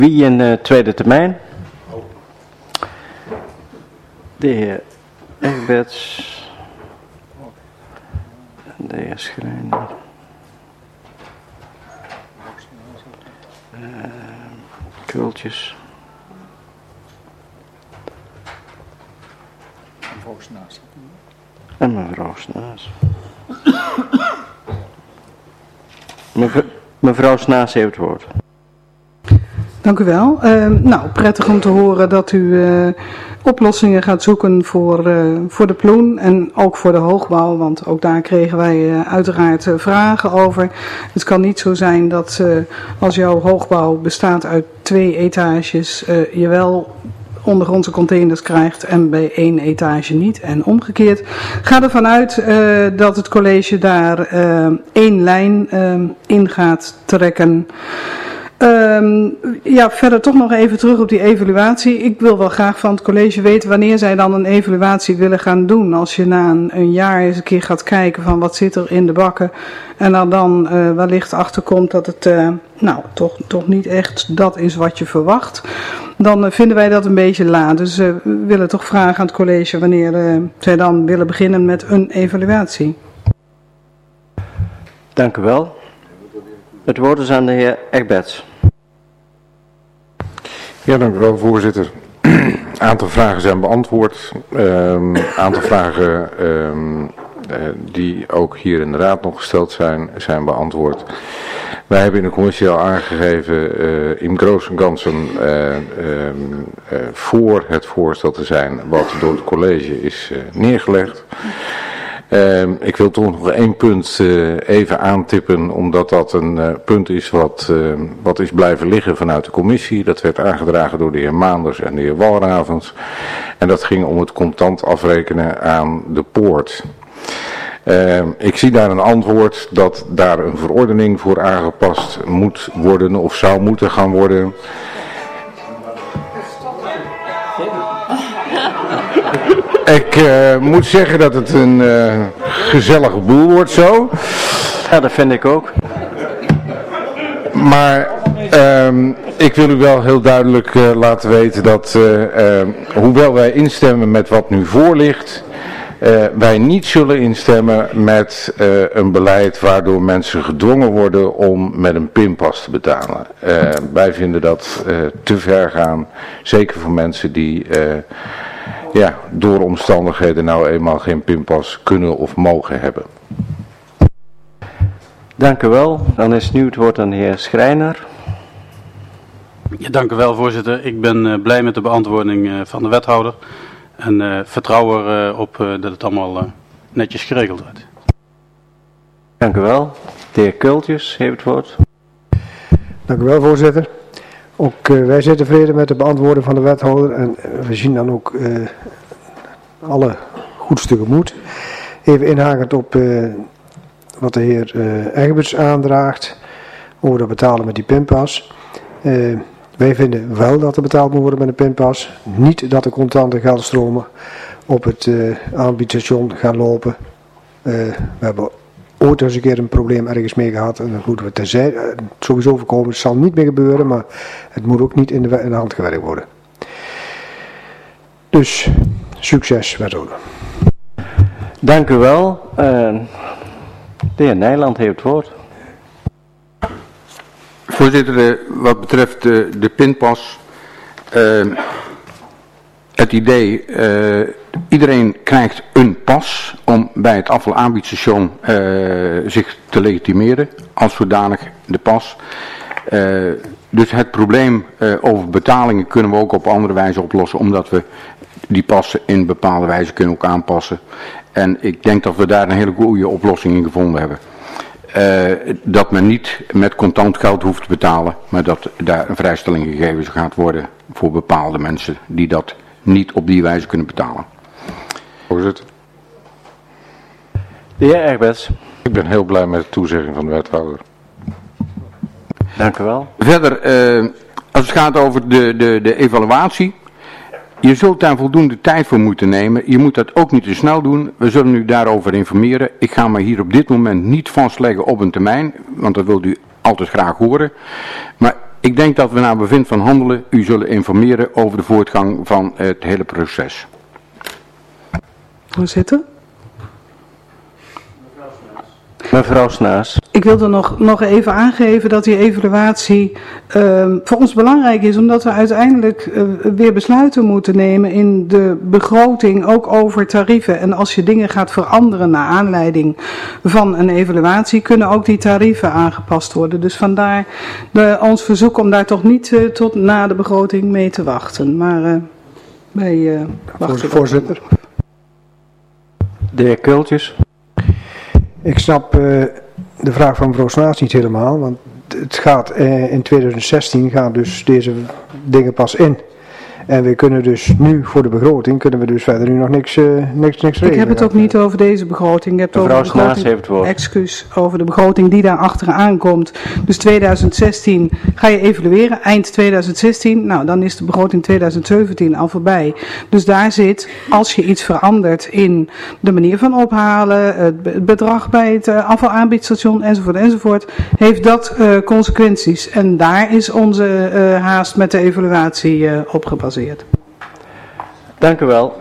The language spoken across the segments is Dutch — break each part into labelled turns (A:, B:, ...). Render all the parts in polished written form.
A: Wie in tweede termijn? De heer Egberts. En de heer Schrijner. Kultjes. En mevrouw Snaas. Mevrouw Snaas heeft het woord.
B: Dank u wel. Nou, prettig om te horen dat u oplossingen gaat zoeken voor de Ploen en ook voor de hoogbouw, want ook daar kregen wij uiteraard vragen over. Het kan niet zo zijn dat als jouw hoogbouw bestaat uit 2 etages, je wel ondergrondse containers krijgt en bij 1 etage niet en omgekeerd. Ga ervan uit dat het college daar 1 lijn in gaat trekken. Ja, verder toch nog even terug op die evaluatie. Ik wil wel graag van het college weten wanneer zij dan een evaluatie willen gaan doen. Als je na een jaar eens een keer gaat kijken van wat zit er in de bakken. En er dan wellicht achterkomt dat het toch niet echt dat is wat je verwacht. Dan vinden wij dat een beetje laat. Dus we willen toch vragen aan het college wanneer zij dan willen beginnen met een evaluatie.
A: Dank u wel. Het woord is aan de heer Egberts.
C: Ja, dank u wel, voorzitter. Een aantal vragen zijn beantwoord. Een aantal vragen die ook hier in de raad nog gesteld zijn beantwoord. Wij hebben in de commissie al aangegeven in groot en ganzen voor het voorstel te zijn wat door het college is neergelegd. Ik wil toch nog 1 punt even aantippen, omdat dat een punt is wat is blijven liggen vanuit de commissie. Dat werd aangedragen door de heer Maanders en de heer Walravens. En dat ging om het contant afrekenen aan de poort. Ik zie daar een antwoord dat daar een verordening voor aangepast moet worden of zou moeten gaan worden. Ik moet zeggen dat het een gezellige boel wordt zo.
A: Ja, dat vind ik ook.
C: Maar ik wil u wel heel duidelijk laten weten dat hoewel wij instemmen met wat nu voor ligt, wij niet zullen instemmen met een beleid waardoor mensen gedwongen worden om met een pinpas te betalen. Wij vinden dat te ver gaan, zeker voor mensen die door omstandigheden nou eenmaal geen pinpas kunnen of mogen hebben.
A: Dank u wel. Dan is nu het woord aan de heer Schrijner.
D: Ja, dank u wel, voorzitter. Ik ben blij met de beantwoording van de wethouder. En vertrouw erop dat het allemaal netjes geregeld wordt.
A: Dank u wel. De heer Kultjes heeft het woord.
E: Dank u wel, voorzitter. Ook wij zijn tevreden met de beantwoording van de wethouder en we zien dan ook alle goedstukken moed. Even inhakend op wat de heer Egberts aandraagt over dat betalen met die pinpas. Wij vinden wel dat er betaald moet worden met een pinpas. Niet dat de contante geldstromen op het aanbiedstation gaan lopen. We hebben ooit eens een keer een probleem ergens mee gehad. En dan moeten we sowieso voorkomen. Het zal niet meer gebeuren, maar het moet ook niet in de hand gewerkt worden. Dus, succes, wethouder.
A: Dank u wel. De heer Nijland heeft het woord.
F: Voorzitter, wat betreft de pinpas, het idee, iedereen krijgt een pas om bij het afvalaanbiedstation zich te legitimeren, als zodanig de pas. Dus het probleem over betalingen kunnen we ook op andere wijze oplossen, omdat we die passen in bepaalde wijze kunnen ook aanpassen. En ik denk dat we daar een hele goede oplossing in gevonden hebben. Dat men niet met contant geld hoeft te betalen, maar dat daar een vrijstelling gegeven gaat worden voor bepaalde mensen die dat niet op die wijze kunnen betalen.
C: Voorzitter.
A: De heer Egberts.
C: Ik ben heel blij met de toezegging van de wethouder.
A: Dank u wel.
F: Verder, als het gaat over de evaluatie, je zult daar voldoende tijd voor moeten nemen. Je moet dat ook niet te snel doen. We zullen u daarover informeren. Ik ga me hier op dit moment niet vastleggen op een termijn, want dat wilt u altijd graag horen. Maar ik denk dat we naar bevind van handelen u zullen informeren over de voortgang van het hele proces.
B: Voorzitter.
A: Mevrouw Snaas.
B: Ik wilde nog even aangeven dat die evaluatie voor ons belangrijk is, omdat we uiteindelijk weer besluiten moeten nemen in de begroting, ook over tarieven. En als je dingen gaat veranderen naar aanleiding van een evaluatie, kunnen ook die tarieven aangepast worden. Dus vandaar ons verzoek om daar toch niet tot na de begroting mee te wachten. Maar wij wachten.
E: Voorzitter.
A: De heer Kultjes.
E: Ik snap de vraag van mevrouw Snaas niet helemaal, want het gaat in 2016 gaan dus deze dingen pas in. En we kunnen dus nu voor de begroting, kunnen we dus verder nu nog niks regelen.
B: Ik heb het ook niet over deze begroting. Ik heb het over de begroting,
A: heeft het woord.
B: Excuus, over de begroting die daar achteraan komt. Dus 2016 ga je evalueren, eind 2016. Nou, dan is de begroting 2017 al voorbij. Dus daar zit, als je iets verandert in de manier van ophalen, het bedrag bij het afvalaanbiedsstation enzovoort, heeft dat consequenties. En daar is onze haast met de evaluatie op gebaseerd.
A: Dank u wel.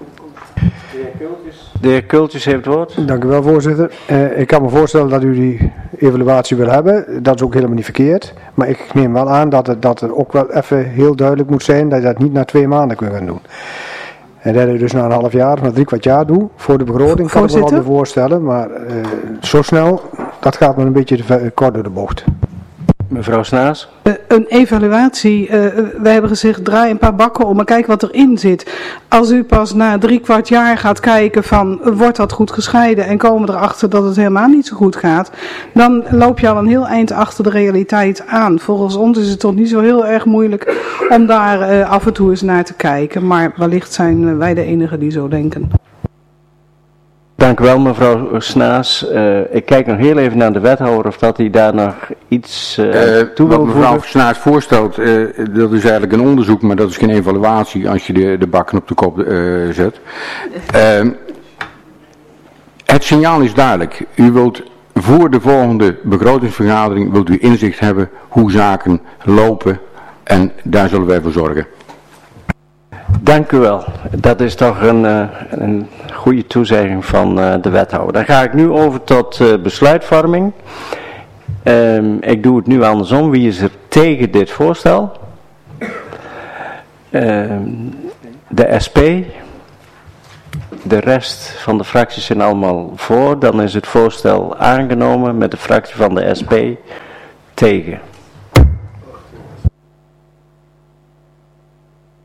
A: De heer Kultjes heeft het woord.
E: Dank u wel, voorzitter. Ik kan me voorstellen dat u die evaluatie wil hebben. Dat is ook helemaal niet verkeerd. Maar ik neem wel aan dat het ook wel even heel duidelijk moet zijn dat je dat niet na 2 maanden kunt gaan doen. En dat je dus na een half jaar of na 3/4 jaar doet voor de begroting, kan ik me wel weer voorstellen. Maar zo snel, dat gaat me een beetje te kort door de bocht.
A: Mevrouw Snaas.
B: Een evaluatie, wij hebben gezegd draai een paar bakken om en kijk wat erin zit. Als u pas na 3/4 jaar gaat kijken van wordt dat goed gescheiden en komen erachter dat het helemaal niet zo goed gaat, dan loop je al een heel eind achter de realiteit aan. Volgens ons is het toch niet zo heel erg moeilijk om daar af en toe eens naar te kijken, maar wellicht zijn wij de enigen die zo denken.
A: Dank u wel, mevrouw Snaas. Ik kijk nog heel even naar de wethouder of dat hij daar nog iets toe wil
F: Wat mevrouw Snaas voorstelt, dat is eigenlijk een onderzoek, maar dat is geen evaluatie als je de bakken op de kop zet. Het signaal is duidelijk. U wilt voor de volgende begrotingsvergadering wilt u inzicht hebben hoe zaken lopen en daar zullen wij voor zorgen.
A: Dank u wel. Dat is toch een goede toezegging van de wethouder. Dan ga ik nu over tot besluitvorming. Ik doe het nu andersom. Wie is er tegen dit voorstel? De SP. De rest van de fracties zijn allemaal voor. Dan is het voorstel aangenomen met de fractie van de SP tegen.